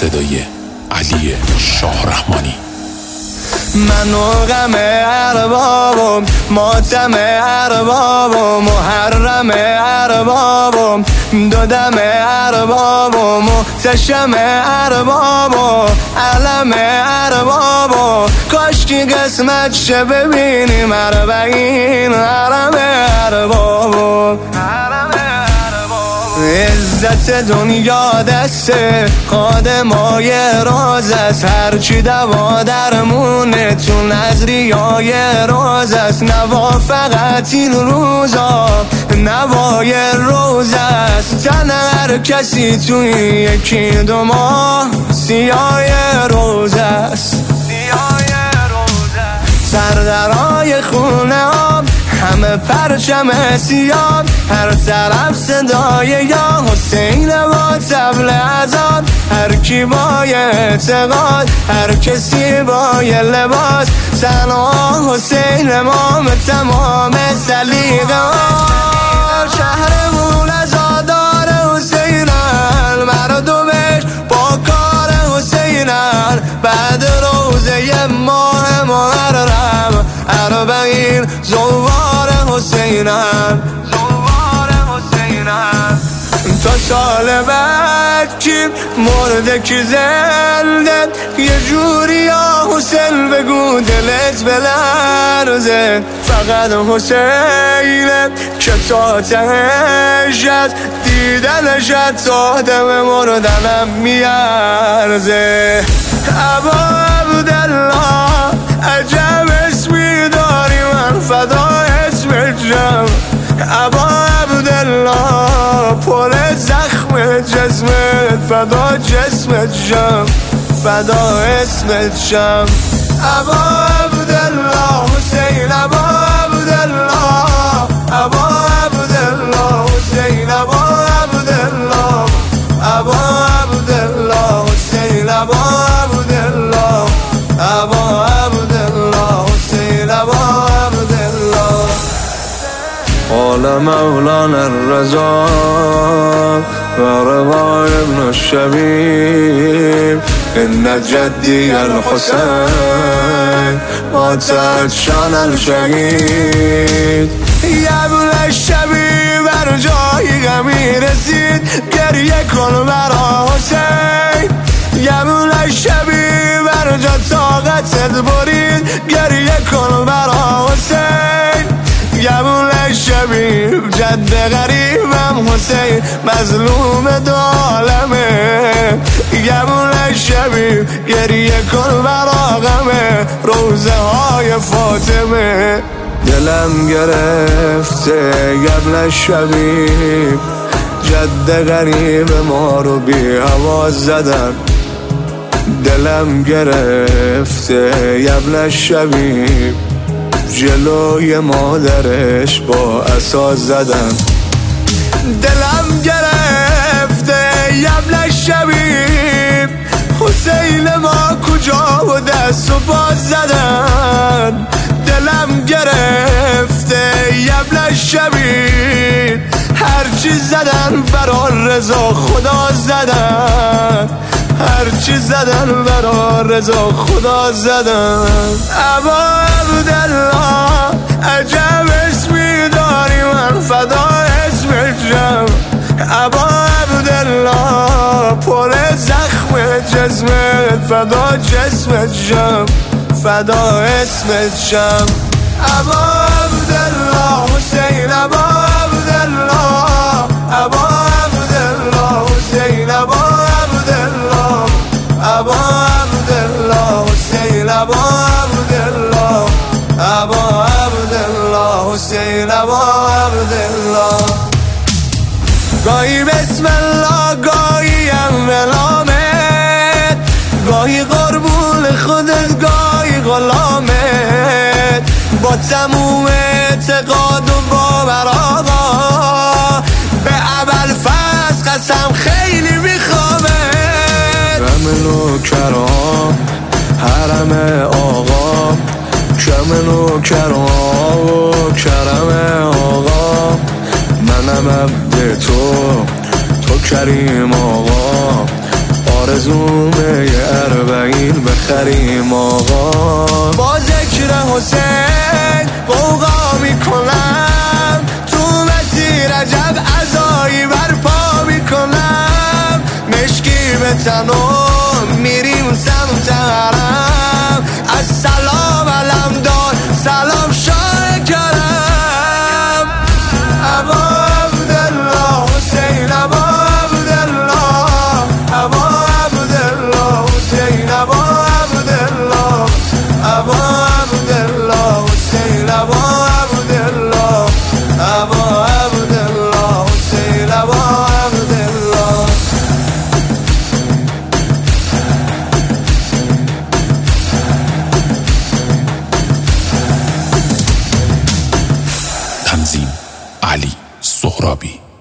صدای علی شاهرحمانی. من و غم اربابم، ماتم اربابم، محرم اربابم، دودم اربابم، محتشم اربابم، علم اربابم. کاشکی قسمت شه ببینیم اربعین حرم اربابم. عزت دنیا دسته خادمای راز است، هرچی دوا درمونه تو نظریای راز است. نوا فقط این روزا نوای روز است، تن هر کسی توی یکی دو ماه سیاه روز است. سردرای خونه آب همه پرچم سیاه، هر طرف صدای یا حسین با طبل اذان. هر کی با اعتقاد، هر کسی با لباس، سلام حسین امام تمام سلیقه ها. شهرمون عزادار حسینن، مردمش با کار حسینن. بعد روزه ماه محرم اربعین زوار حسینن. تا سال بعد کی مرده کی زنده، یه جوری یا حسین بگو دلت بلرزه. فقط حسینه که تا تهش از دیدنش تا دم مردنم میارزه. ابا عبدالله عجب اسمی داری، من فدا اسمت جم. ابا عبدالله پر زخم جسمت، فدا جسمت جم، فدا اسمت جم. ابا عبدالله حسین، ابا عبدالله، ابا عبدالله حسین، ابا عبدالله، ابا عبدالله حسین، ابا عبدالله، ابا عبدالله حسین، ابا عبدالله. قال مولانا الرضا و رضا ابن الشبیب، ان جدی الحسین مات شان الشهید. ابن الشبیب بر جای غمی رسید، گریه کن برا حسین. ابن الشبیب بر جا طاقتت برید، گریه کن برا حسین. ابن الشبیب جد غریبم حسین، مظلوم دو عالمه. ابن الشبیب گریه کن برا غمه، روزه های فاطمه. دلم گرفته ابن الشبیب، جد غریب ما رو بی حواس زدن. دلم گرفته ابن الشبیب، جلوی مادرش با اساس زدن. دلم گرفته ابن الشبیب، حسین ما کجا و دست و پا زدن. دلم گرفته ابن الشبیب، هرچی زدن برا رضا خدا زدن، هرچی زدن برا رضا خدا زدن. ابا عبدالله عجب اسمی داری، من فدا اسمت جم. ابا عبدالله پر زخم جسمت، فدا جسمت جم، فدا اسمت جم. ابا عبدالله حسین، ابا عبدالله، ابا عبدالله حسین، ابا عبدالله، ابا عبدالله حسین، ابا عبدالله، ابا عبدالله حسین، ابا عبدالله. گاهی بسم الله، گاهی املامت، گاهی قربون خودت، گاهی غلامت. با تموم اعتقاد و باور آقا، به ابوالفضل قسم خیلی میخوامت. رم نوکران حرم آقا، کم نوکران و کرم آقا. منم عبد تو کریم آقا، آرزومه یه 40 بخریم آقا. با ذکر حسین قوقا میکنم، تو مسیر عجب عزایی برپا میکنم. مشکی به تنم میریم سمت حرم، از سلام علم دار سلام شاه کرم. ابا عبدالله حسین، ابا عبدالله، ابا عبدالله حسین، ابا عبدالله، ابا عبدالله حسین، ابا عبدالله، ابا عبدالله حسین، ابا عبدالله. تنظیم علی سهرابی.